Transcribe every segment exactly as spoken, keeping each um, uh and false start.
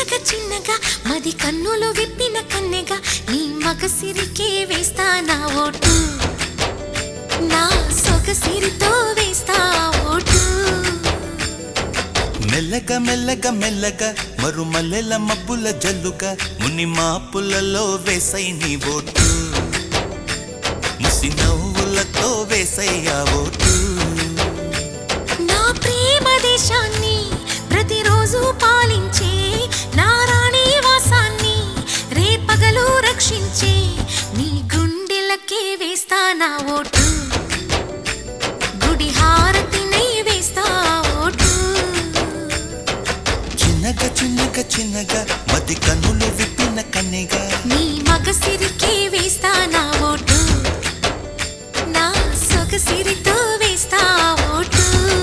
చిన్నగా చిన్నగా మది కన్నులు విప్పిన కన్నెగా నీ మగసిరికే వేస్తా నా ఓటు, నా సొగసిరితో వేస్తా ఓటు. మెల్లగా మెల్లగా మెల్లగా మరుమల్లెల మబ్బుల జల్లుగా ముని మాపులలో వేసై నీ ఓటు, ముసి నవ్వులతో వేసయ్యా ఓటు. నా ప్రేమ దేశాన్ని ప్రతిరోజు పాలించే నా రాణి వాసాన్ని రేపగలు రక్షించే నీ గుండెలకే వేస్తా నా ఓటు, గుడి హారతినై వేస్తా ఓటు. చిన్నగా చిన్నగా చిన్నగా మది కన్నులు విప్పిన కన్నెగా నీ మగసిరికే వేస్తా నా ఓటు, నా సొగసిరితో వేస్తా ఓటు.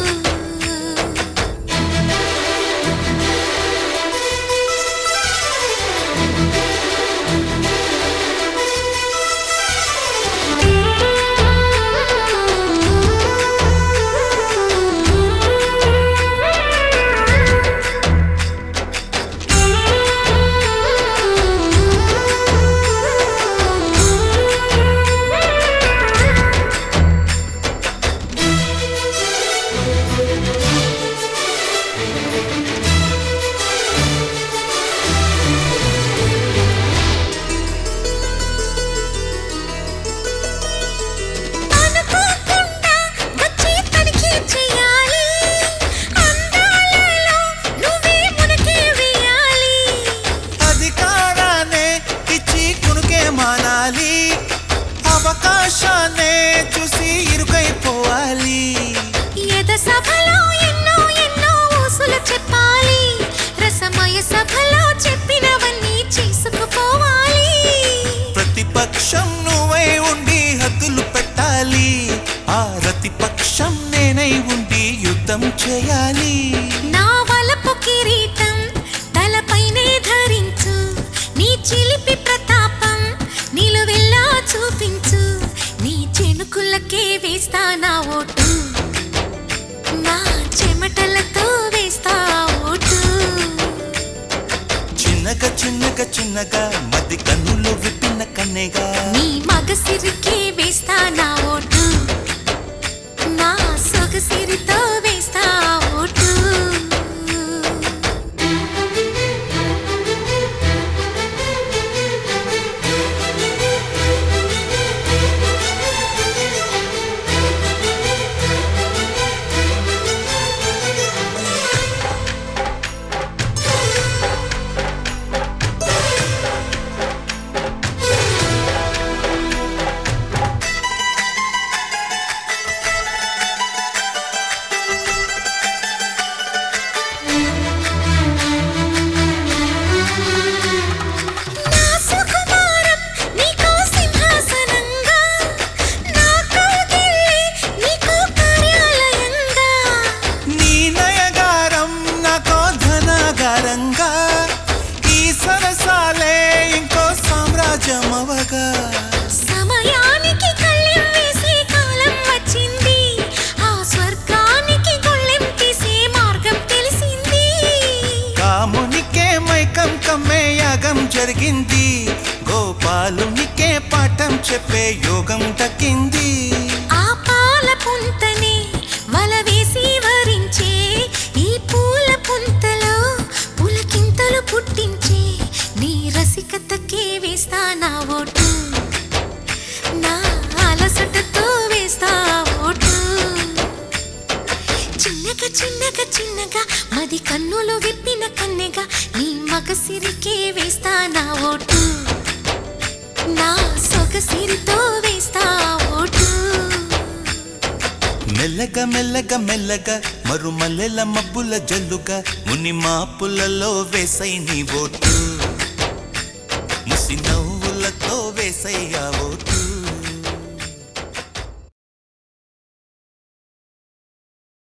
అవకాశాన్నే చూసి ఇరుకైపోవాలి, ఎద సభలో ఎన్నో ఎన్నో ఊసులు చెప్పాలి, రసమయ సభలో చెప్పినవన్నీ చేసుకుపోవాలి. ప్రతిపక్షం నువ్వై ఉండి హద్దులు పెట్టాలి, ఆ ప్రతిపక్షం నేనై ఉండి యుద్ధం చేయాలి. నా వలపు కిరీటం తలపైనే ధరించు, నీ చిలిపి ప్రతాపం నిలువెల్లా చూపించు, నీ చెనుకులకే వేస్తా నా ఓటు, నా చెమటలతో వేస్తా ఓటు. చిన్నగా చిన్నగా చిన్నగా మది కన్నులు విప్పిన కన్నెగా నీ మగసిరికే వేస్తా నా ఓటు, నా సొగసిరితో వేస్తా ఓటు. సమయానికి కళ్ళెం వేసే కాలం వచ్చింది, ఆ స్వర్గానికి గొళ్ళెం తీసే మార్గం తెలిసింది. కామునికే మైకం కమ్మే యాగం జరిగింది, గోపాలునికే పాఠం చెప్పే యోగం దక్కింది. ఆ పాల పుంతనే వల వేసి వరించే ఈ పూల పుంతలో పులకింతలు పుట్టించే నీ రసికతకే వేస్తా నా ఓటు, నా అలసటతో వేస్తా ఓటు. చిన్నగా చిన్నగా చిన్నగా మది కన్నులు విప్పిన కన్నెగా నీ మగసిరికే వేస్తా నా ఓటు, నా సొగసిరితో వేస్తా ఓటు. మెల్లగా మెల్లగా మెల్లగా మరుమల్లెల మబ్బుల జల్లుగా ముని మాపులలో వేసై నీ ఓటు, ముసి నవ్వులతో వేసయ్యా